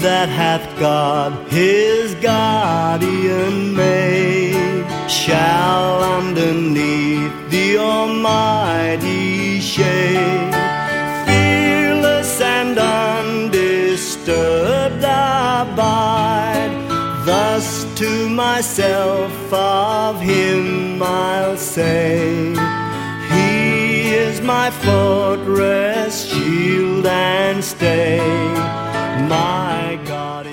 that hath God his guardian made shall underneath the Almighty shade, fearless and undisturbed abide. Thus to myself of him I'll say, he is my fortress, shield and stay, my God.